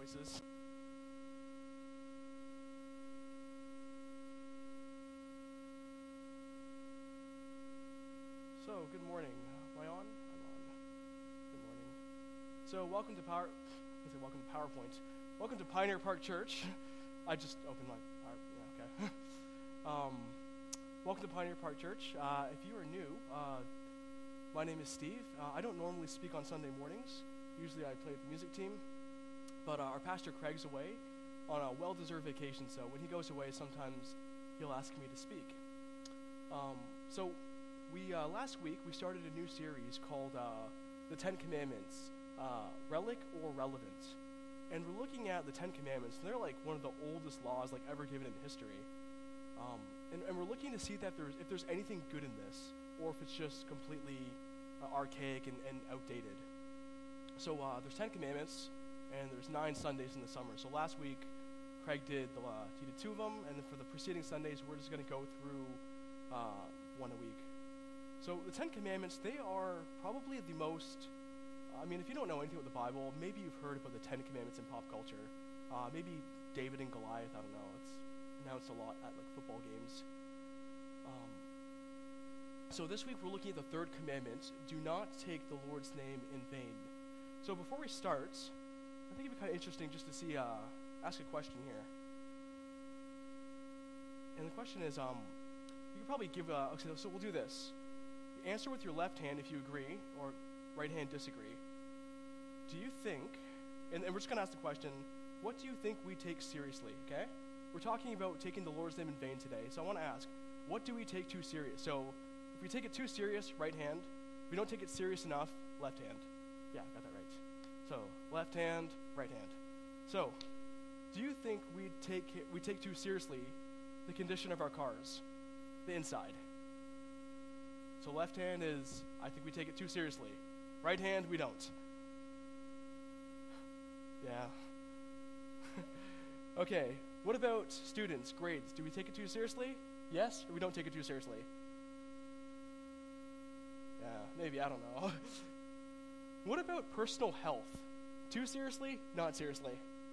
voices. So, good morning. Am I on? I'm on. Good morning. So, welcome to PowerPoint. Welcome to Pioneer Park Church. I just opened my okay. Welcome to Pioneer Park Church. If you are new, my name is Steve. I don't normally speak on Sunday mornings. Usually I play with the music team. But our pastor Craig's away on a well-deserved vacation, so when he goes away, sometimes he'll ask me to speak. Last week we started a new series called The Ten Commandments, Relic or Relevant. And we're looking at the Ten Commandments, and they're like one of the oldest laws like ever given in history. And we're looking to see that if there's anything good in this, or if it's just completely archaic and outdated. So there's 10 commandments, and there's 9 Sundays in the summer. So last week, Craig did 2 of them, and then for the preceding Sundays, we're just going to go through one a week. So the 10 commandments, they are probably the most, if you don't know anything about the Bible, maybe you've heard about the 10 commandments in pop culture. Maybe David and Goliath, I don't know. It's announced a lot at like football games. So this week we're looking at the 3rd commandment, do not take the Lord's name in vain. So before we start, I think it'd be kind of interesting just to see, ask a question here. And the question is, you could probably give so we'll do this. You answer with your left hand if you agree, or right hand disagree. Do you think, and we're just going to ask the question, what do you think we take seriously, okay? We're talking about taking the Lord's name in vain today, so I want to ask, what do we take too serious? So, if we take it too serious, right hand. If we don't take it serious enough, left hand. Yeah, got that right. So, left hand, right hand. So, do you think we take too seriously the condition of our cars, the inside? So left hand is, I think we take it too seriously. Right hand, we don't. Yeah. Okay, what about students, grades? Do we take it too seriously? Yes, or we don't take it too seriously? Yeah, maybe, I don't know. What about personal health? Too seriously? Not seriously?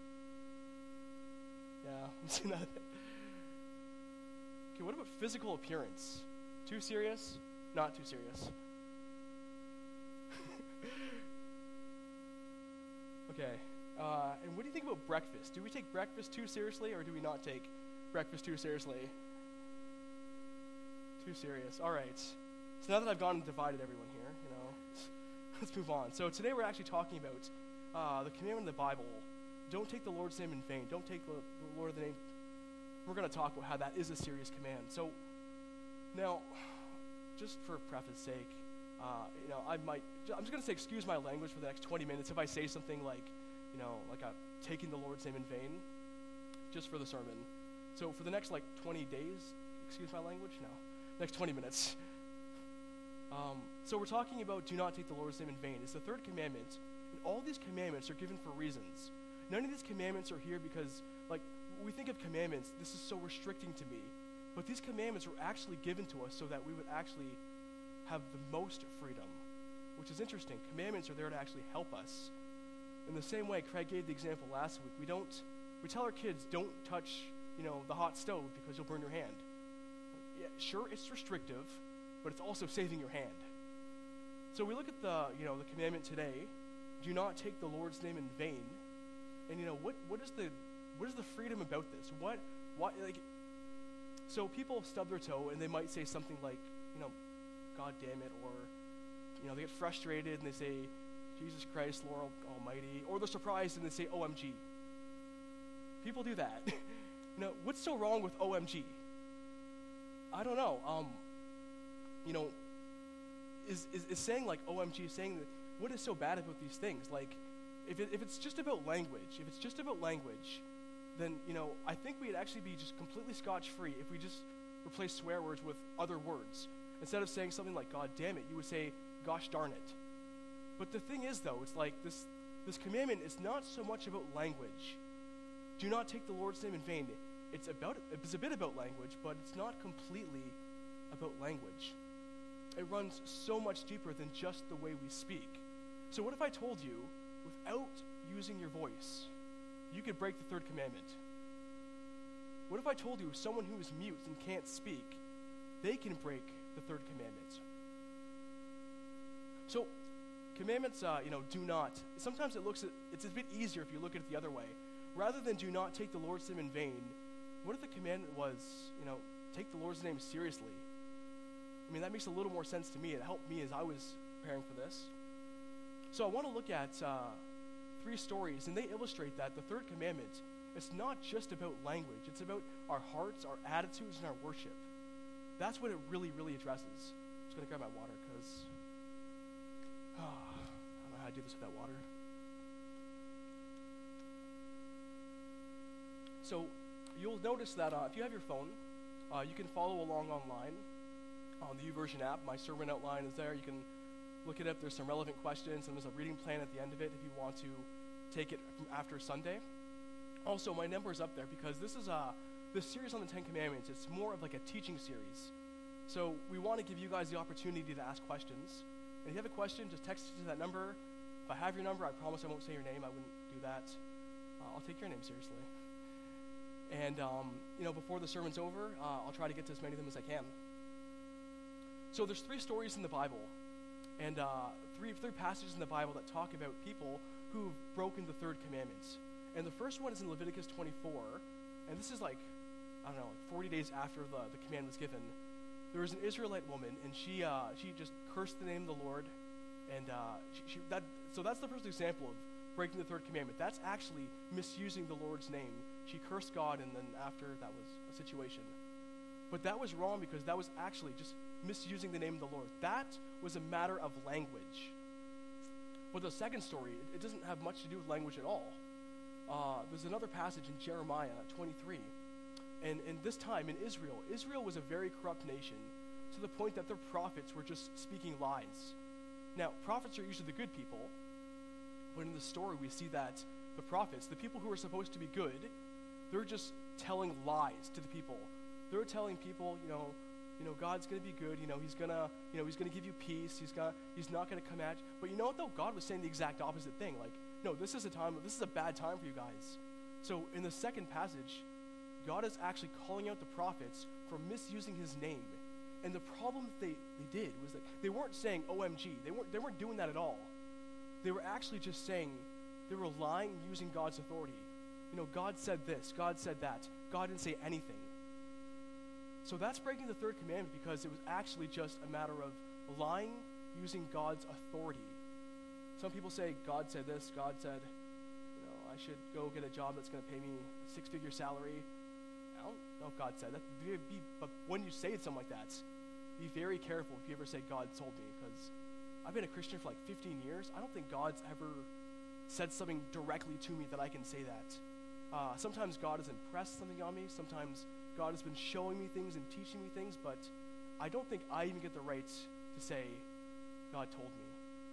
Yeah, I'm seeing that. Okay, what about physical appearance? Too serious? Not too serious? Okay, and what do you think about breakfast? Do we take breakfast too seriously, or do we not take breakfast too seriously? Too serious, all right. So now that I've gone and divided everyone here, let's move on. So today we're actually talking about the commandment of the Bible. Don't take the Lord's name in vain. Don't take the Lord's name. We're going to talk about how that is a serious command. So now, just for preface sake, I'm just going to say excuse my language for the next 20 minutes if I say something like taking the Lord's name in vain, just for the sermon. So for the next 20 days, excuse my language? No, next 20 minutes. So we're talking about do not take the Lord's name in vain. It's the 3rd commandment, and all these commandments are given for reasons. None of these commandments are here because, when we think of commandments, this is so restricting to me. But these commandments were actually given to us so that we would actually have the most freedom, which is interesting. Commandments are there to actually help us. In the same way, Craig gave the example last week. We tell our kids, don't touch, the hot stove because you'll burn your hand. Yeah, sure, it's restrictive, but it's also saving your hand. So we look at the commandment today, do not take the Lord's name in vain. And what is the freedom about this? So people stub their toe and they might say something like, God damn it, or they get frustrated and they say, Jesus Christ, Lord Almighty, or they're surprised and they say OMG. People do that. What's so wrong with OMG? I don't know. Is saying OMG, saying that what is so bad about these things? If it's just about language, then, I think we'd actually be just completely scotch-free if we just replace swear words with other words. Instead of saying something like, God damn it, you would say, gosh darn it. But the thing is, though, it's this commandment is not so much about language. Do not take the Lord's name in vain. It's a bit about language, but it's not completely about language. It runs so much deeper than just the way we speak. So what if I told you, without using your voice, you could break the third commandment? What if I told you someone who is mute and can't speak, they can break the third commandment? So, commandments, do not. Sometimes it's a bit easier if you look at it the other way. Rather than do not take the Lord's name in vain, what if the commandment was, take the Lord's name seriously? I mean, that makes a little more sense to me. It helped me as I was preparing for this. So I want to look at 3 stories, and they illustrate that the third commandment, it's not just about language. It's about our hearts, our attitudes, and our worship. That's what it really, really addresses. I'm just going to grab my water because I don't know how to do this without water. So you'll notice that if you have your phone, you can follow along online on the YouVersion app. My sermon outline is there. You can look it up. There's some relevant questions, and there's a reading plan at the end of it if you want to take it from after Sunday. Also, my number is up there because this is this series on the 10 Commandments. It's more of like a teaching series. So we want to give you guys the opportunity to ask questions. And if you have a question, just text it to that number. If I have your number, I promise I won't say your name. I wouldn't do that. I'll take your name seriously. And, before the sermon's over, I'll try to get to as many of them as I can. So there's 3 stories in the Bible, and three passages in the Bible that talk about people who've broken the third commandment. And the first one is in Leviticus 24, and this is 40 days after the command was given. There was an Israelite woman, and she just cursed the name of the Lord, and so that's the first example of breaking the third commandment. That's actually misusing the Lord's name. She cursed God, and then after that was a situation. But that was wrong because that was actually just misusing the name of the Lord. That was a matter of language. But the second story, it doesn't have much to do with language at all. There's another passage in Jeremiah 23. And this time in Israel was a very corrupt nation to the point that their prophets were just speaking lies. Now, prophets are usually the good people, but in the story we see that the prophets, the people who are supposed to be good, they're just telling lies to the people. They're telling people, God's going to be good. He's going to give you peace. He's not going to come at you. But you know what though? God was saying the exact opposite thing. No, this is a bad time for you guys. So in the second passage, God is actually calling out the prophets for misusing his name. And the problem that they did was that they weren't saying OMG. They weren't doing that at all. They were actually just saying, they were lying using God's authority. God said this, God said that. God didn't say anything. So that's breaking the third commandment because it was actually just a matter of lying using God's authority. Some people say, God said this, God said, I should go get a job that's going to pay me a 6-figure salary. I don't know if God said that. But when you say something like that, be very careful if you ever say God told me, because I've been a Christian for 15 years. I don't think God's ever said something directly to me that I can say that. Sometimes God has impressed something on me. Sometimes God has been showing me things and teaching me things, but I don't think I even get the right to say, God told me.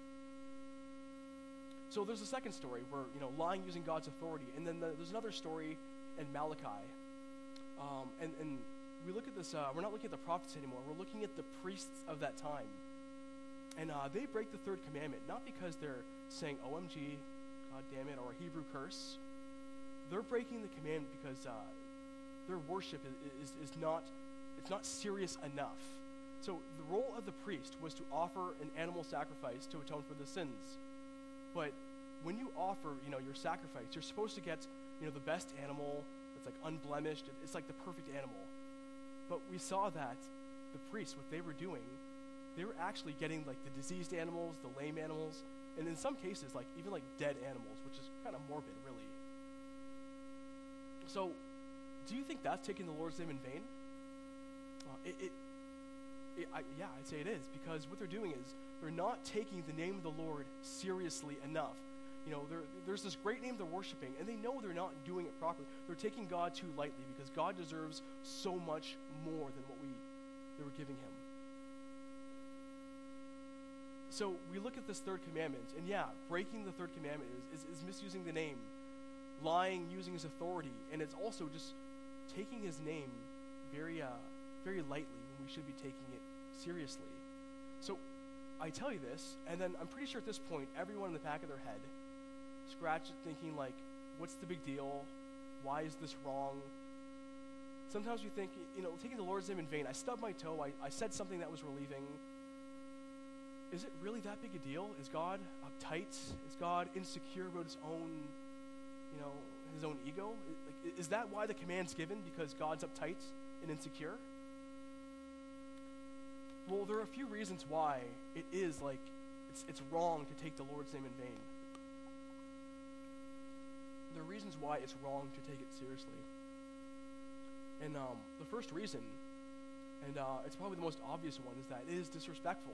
So there's a second story where, lying using God's authority. And then there's another story in Malachi. And we look at this, we're not looking at the prophets anymore. We're looking at the priests of that time. And they break the third commandment, not because they're saying, OMG, God damn it, or a Hebrew curse. They're breaking the commandment because their worship is not serious enough. So the role of the priest was to offer an animal sacrifice to atone for the sins. But when you offer, your sacrifice, you're supposed to get, the best animal that's unblemished. It's like the perfect animal. But we saw that the priests, what they were doing, they were actually getting the diseased animals, the lame animals, and in some cases, even dead animals, which is kind of morbid, really. So, do you think that's taking the Lord's name in vain? Yeah, I'd say it is, because what they're doing is they're not taking the name of the Lord seriously enough. There's this great name they're worshiping, and they know they're not doing it properly. They're taking God too lightly because God deserves so much more than what they were giving him. So we look at this third commandment, and breaking the third commandment is misusing the name, lying using his authority, and it's also just taking his name very, very lightly when we should be taking it seriously. So I tell you this, and then I'm pretty sure at this point, everyone in the back of their head scratched thinking what's the big deal? Why is this wrong? Sometimes we think, taking the Lord's name in vain. I stubbed my toe. I said something that was relieving. Is it really that big a deal? Is God uptight? Is God insecure about his own ego? Is that why the command's given? Because God's uptight and insecure? Well, there are a few reasons why it is it's wrong to take the Lord's name in vain. There are reasons why it's wrong to take it seriously. And the first reason, and it's probably the most obvious one, is that it is disrespectful.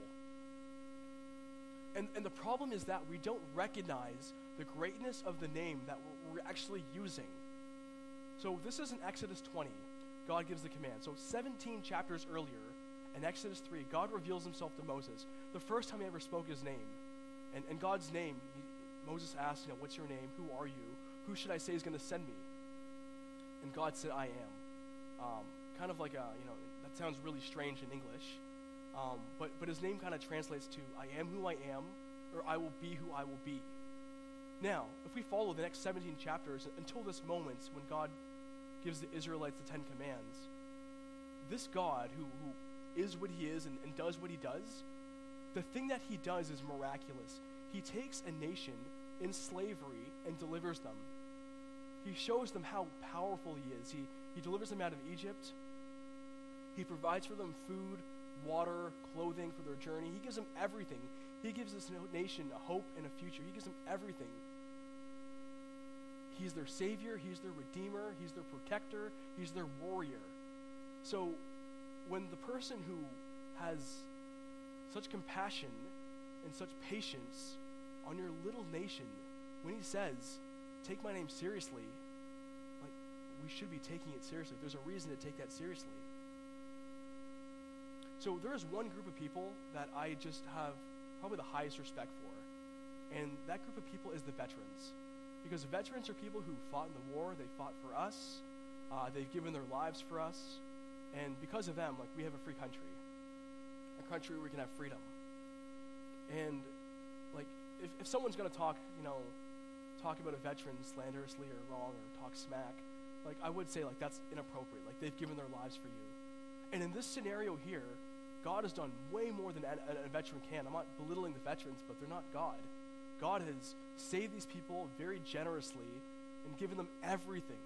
And the problem is that we don't recognize the greatness of the name that we're actually using. So this is in Exodus 20. God gives the command. So 17 chapters earlier, in Exodus 3, God reveals himself to Moses. The first time he ever spoke his name. And God's name, Moses asked, what's your name? Who are you? Who should I say is going to send me? And God said, I am. Kind of like that sounds really strange in English. But his name kind of translates to I am who I am, or I will be who I will be. Now, if we follow the next 17 chapters until this moment when God gives the Israelites the 10 commands, this God who is what he is and does what he does, the thing that he does is miraculous. He takes a nation in slavery and delivers them. He shows them how powerful he is. He delivers them out of Egypt. He provides for them food, water, clothing for their journey. He gives them everything. He gives this nation a hope and a future. He gives them everything. He's their savior. He's their redeemer. He's their protector. He's their warrior. So when the person who has such compassion and such patience on your little nation, when he says, take my name seriously, we should be taking it seriously. There's a reason to take that seriously. So there is one group of people that I just have probably the highest respect for. And that group of people is the veterans. Because veterans are people who fought in the war. They fought for us. They've given their lives for us. And because of them, we have a free country. A country where we can have freedom. And if someone's going to talk about a veteran slanderously or wrong or talk smack, I would say that's inappropriate. They've given their lives for you. And in this scenario here, God has done way more than a veteran can. I'm not belittling the veterans, but they're not God. God has saved these people very generously and given them everything.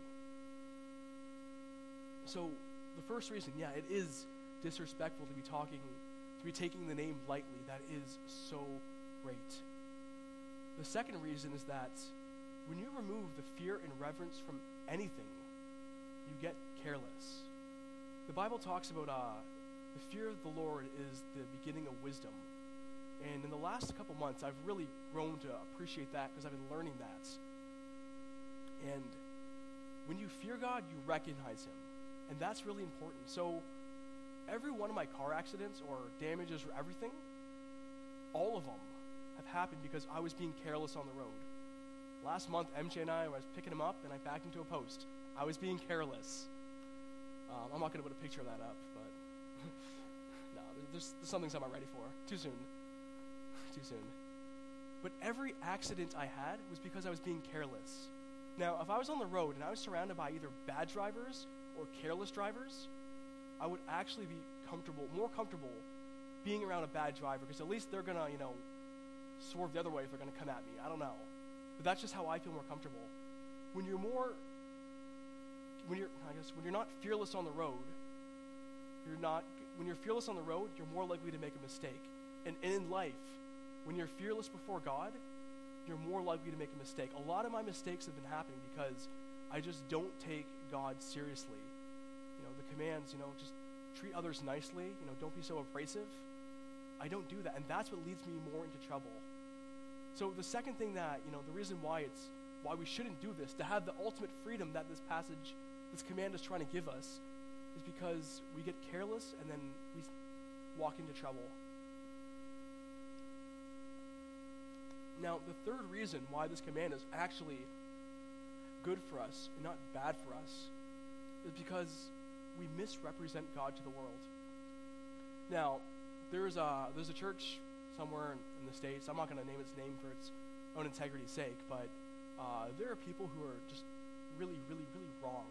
So the first reason, it is disrespectful to be taking the name lightly. That is so great. The second reason is that when you remove the fear and reverence from anything, you get careless. The Bible talks about the fear of the Lord is the beginning of wisdom. And in the last couple months, I've really grown to appreciate that because I've been learning that. And when you fear God, you recognize him. And that's really important. So every one of my car accidents or damages or everything, all of them have happened because I was being careless on the road. Last month, MJ and I was picking him up, and I backed into a post. I was being careless. I'm not going to put a picture of that up, but no, there's some things I'm not ready for. Too soon. But every accident I had was because I was being careless. Now, if I was on the road and I was surrounded by either bad drivers or careless drivers, I would actually be more comfortable being around a bad driver because at least they're going to, swerve the other way if they're going to come at me. I don't know. But that's just how I feel more comfortable. When you're not fearless on the road, when you're fearless on the road, you're more likely to make a mistake. And in life, when you're fearless before God, you're more likely to make a mistake. A lot of my mistakes have been happening because I just don't take God seriously. The commands, just treat others nicely, don't be so abrasive. I don't do that, and that's what leads me more into trouble. So the second thing that, the reason why we shouldn't do this, to have the ultimate freedom that this command is trying to give us, is because we get careless and then we walk into trouble. Now, the third reason why this command is actually good for us and not bad for us is because we misrepresent God to the world. Now, there's a church somewhere in the States. I'm not going to name its name for its own integrity's sake, but there are people who are just really, really, really wrong.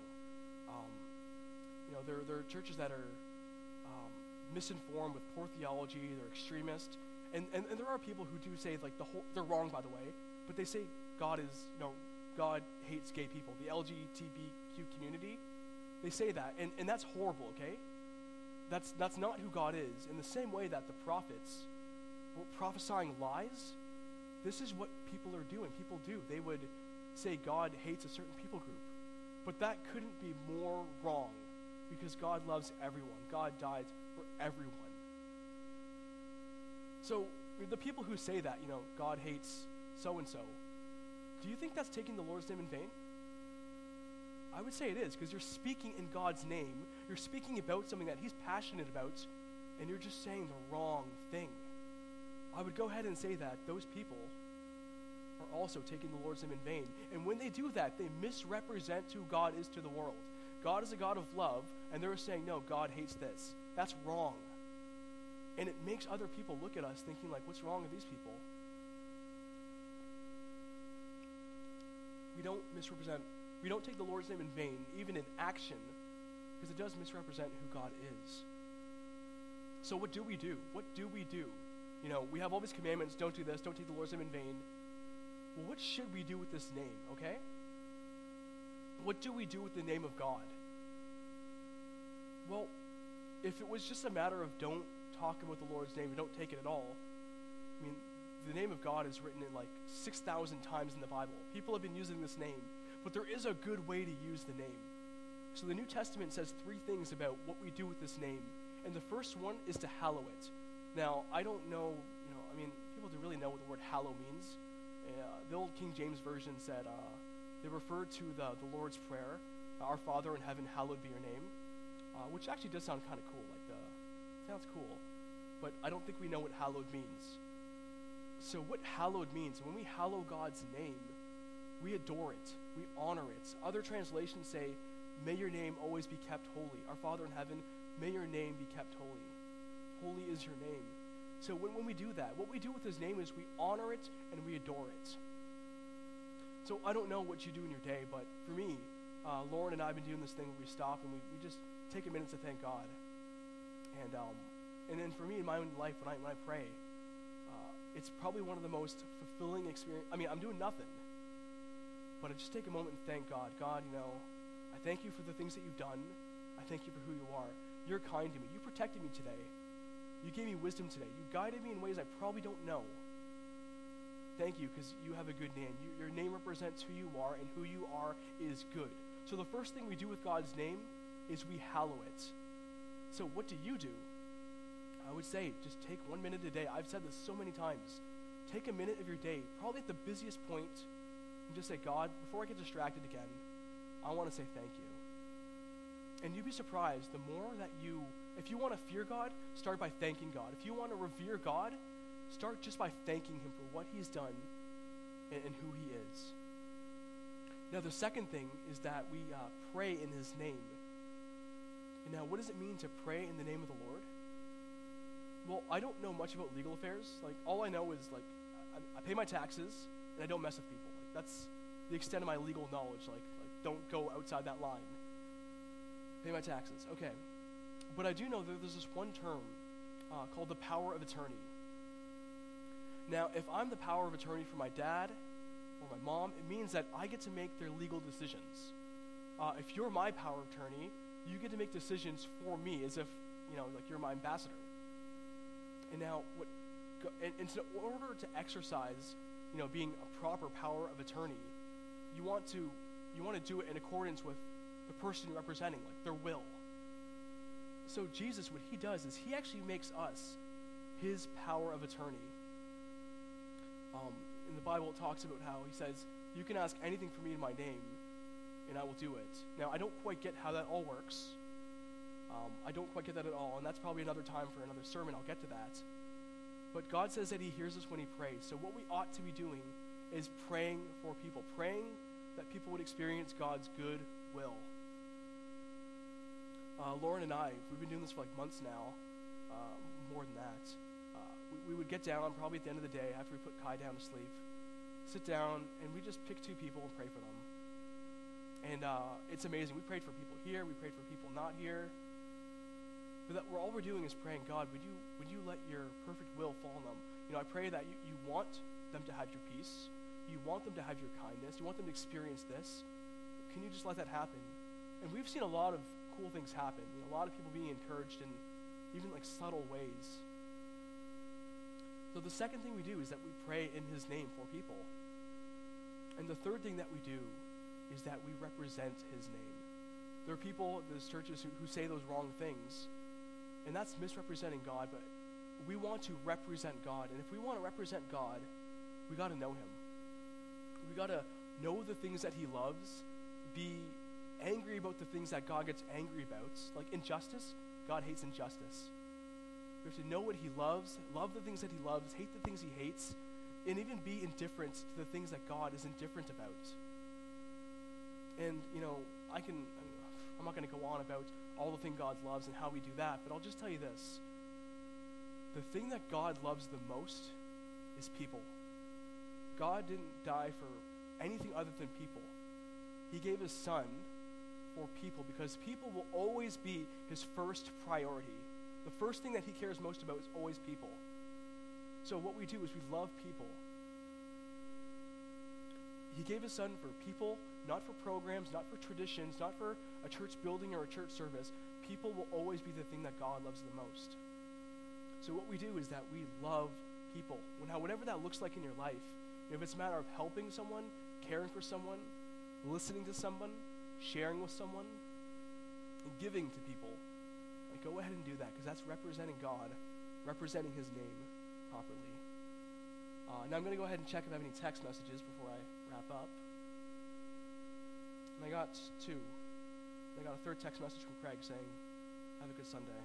There are churches that are misinformed with poor theology. They're extremist, and there are people who do say like they're wrong, by the way, but they say God hates gay people, the LGBTQ community. They say that, and that's horrible. Okay, that's not who God is. In the same way that the prophets were prophesying lies, this is what people are doing. People do. They would say God hates a certain people group, but that couldn't be more wrong, because God loves everyone. God died for everyone. So the people who say that, God hates so-and-so, do you think that's taking the Lord's name in vain? I would say it is, because you're speaking in God's name. You're speaking about something that he's passionate about, and you're just saying the wrong thing. I would go ahead and say that those people are also taking the Lord's name in vain. And when they do that, they misrepresent who God is to the world. God is a God of love, and they're saying, no, God hates this. That's wrong. And it makes other people look at us thinking, like, what's wrong with these people? We don't take the Lord's name in vain, even in action, because it does misrepresent who God is. So what do we do? What do we do? We have all these commandments, don't do this, don't take the Lord's name in vain. Well, what should we do with this name, okay? What do we do with the name of God? Well, if it was just a matter of don't talk about the Lord's name, don't take it at all, the name of God is written in like 6,000 times in the Bible. People have been using this name, but there is a good way to use the name. So the New Testament says 3 things about what we do with this name, and the first one is to hallow it. Now, I don't know, people do really know what the word hallow means. The old King James Version said, they referred to the Lord's Prayer, our Father in heaven, hallowed be your name, which actually does sound kind of cool. Sounds cool, but I don't think we know what hallowed means. So what hallowed means, when we hallow God's name, we adore it, we honor it. Other translations say, may your name always be kept holy. Our Father in heaven, may your name be kept holy. Holy is your name. So when we do that, what we do with his name is we honor it and we adore it. So I don't know what you do in your day, but for me, Lauren and I have been doing this thing where we stop and we just take a minute to thank God. And then for me in my own life, when I pray, it's probably one of the most fulfilling experience. I'm doing nothing, but I just take a moment and thank God. God, I thank you for the things that you've done. I thank you for who you are. You're kind to me. You protected me today. You gave me wisdom today. You guided me in ways I probably don't know. Thank you, because you have a good name. Your name represents who you are, and who you are is good. So the first thing we do with God's name is we hallow it. So what do you do? I would say just take 1 minute a day. I've said this so many times. Take a minute of your day, probably at the busiest point, and just say, God, before I get distracted again, I want to say thank you. And you'd be surprised, the more that if you want to fear God, start by thanking God. If you want to revere God, start just by thanking him for what he's done and who he is. Now, the second thing is that we pray in his name. And now, what does it mean to pray in the name of the Lord? Well, I don't know much about legal affairs. All I know is, I pay my taxes, and I don't mess with people. That's the extent of my legal knowledge. Don't go outside that line. Pay my taxes. Okay. But I do know that there's this one term called the power of attorney. Now, if I'm the power of attorney for my dad or my mom, it means that I get to make their legal decisions. If you're my power of attorney, you get to make decisions for me as if, you're my ambassador. And now, in order to exercise, being a proper power of attorney, you want to do it in accordance with the person you're representing, their will. So Jesus, what he does is he actually makes us his power of attorney. In the Bible, it talks about how he says, you can ask anything for me in my name, and I will do it. Now, I don't quite get how that all works. I don't quite get that at all, and that's probably another time for another sermon. I'll get to that. But God says that he hears us when he prays. So what we ought to be doing is praying for people, praying that people would experience God's good will. Lauren and I, we've been doing this for months now, more than that. We would get down probably at the end of the day after we put Kai down to sleep, sit down, and we just pick 2 people and pray for them. And it's amazing. We prayed for people here. We prayed for people not here. But all we're doing is praying, God, would you let your perfect will fall on them? I pray that you want them to have your peace. You want them to have your kindness. You want them to experience this. Can you just let that happen? And we've seen a lot of cool things happen. A lot of people being encouraged in even like subtle ways. So the second thing we do is that we pray in his name for people. And the third thing that we do is that we represent his name. There are people, there's churches who say those wrong things, and that's misrepresenting God, but we want to represent God. And if we want to represent God, we got to know him. We got to know the things that he loves, be angry about the things that God gets angry about. Like injustice, God hates injustice. We have to know what he loves, love the things that he loves, hate the things he hates, and even be indifferent to the things that God is indifferent about. And, I'm not going to go on about all the things God loves and how we do that, but I'll just tell you this. The thing that God loves the most is people. God didn't die for anything other than people. He gave his son for people because people will always be his first priority. The first thing that he cares most about is always people. So what we do is we love people. He gave his son for people, not for programs, not for traditions, not for a church building or a church service. People will always be the thing that God loves the most. So what we do is that we love people. Whatever that looks like in your life, if it's a matter of helping someone, caring for someone, listening to someone, sharing with someone, and giving to people, go ahead and do that because that's representing God, representing his name properly. Now I'm going to go ahead and check if I have any text messages before I wrap up. And I got 2. I got a third text message from Craig saying, have a good Sunday.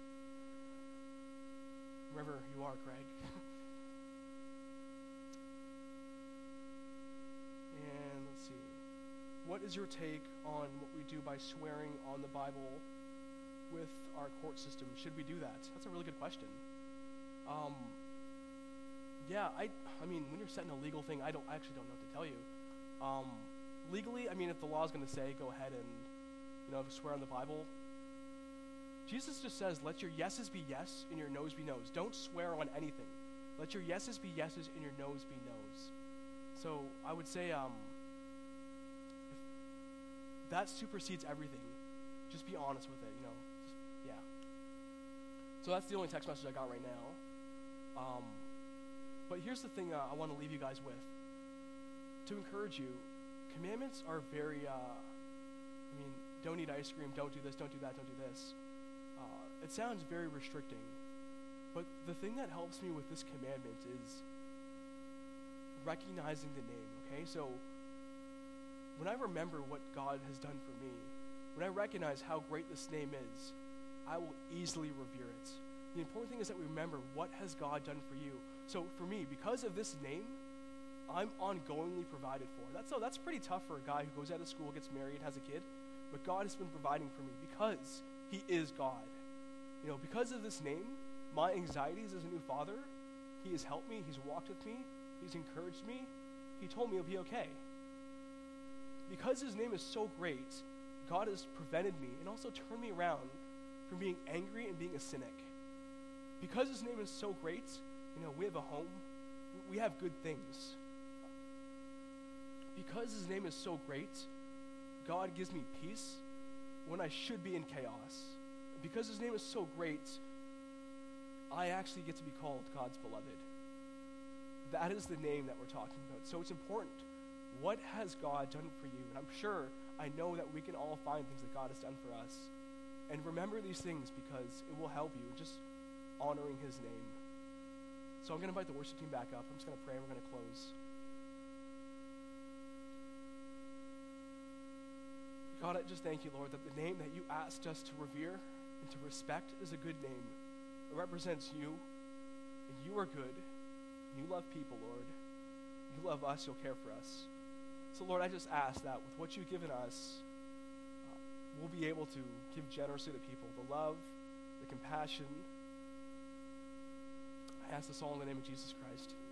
Wherever you are, Craig. And let's see. What is your take on what we do by swearing on the Bible with our court system? Should we do that? That's a really good question. I mean, when you're setting a legal thing, I actually don't know what to tell you. Legally, if the law is going to say, go ahead and, swear on the Bible, Jesus just says, let your yeses be yes and your noes be noes. Don't swear on anything. Let your yeses be yeses and your noes be noes. So I would say, if that supersedes everything, just be honest with it, yeah. So that's the only text message I got right now. But here's the thing I want to leave you guys with. To encourage you, commandments are very, don't eat ice cream, don't do this, don't do that, don't do this. It sounds very restricting. But the thing that helps me with this commandment is recognizing the name, okay? So when I remember what God has done for me, when I recognize how great this name is, I will easily revere it. The important thing is that we remember what has God done for you. So for me, because of this name, I'm ongoingly provided for. That's pretty tough for a guy who goes out of school, gets married, has a kid. But God has been providing for me because he is God. Because of this name, my anxieties as a new father, he has helped me, he's walked with me, he's encouraged me, he told me it'll be okay. Because his name is so great, God has prevented me and also turned me around from being angry and being a cynic. Because his name is so great, we have a home, we have good things. Because his name is so great, God gives me peace when I should be in chaos. Because his name is so great, I actually get to be called God's beloved. That is the name that we're talking about. So it's important. What has God done for you? And I know that we can all find things that God has done for us. And remember these things because it will help you just honoring his name. So I'm going to invite the worship team back up. I'm just going to pray and we're going to close. God, I just thank you, Lord, that the name that you asked us to revere and to respect is a good name. It represents you, and you are good. You love people, Lord. You love us, you'll care for us. So, Lord, I just ask that with what you've given us, we'll be able to give generously to people, the love, the compassion. I ask this all in the name of Jesus Christ.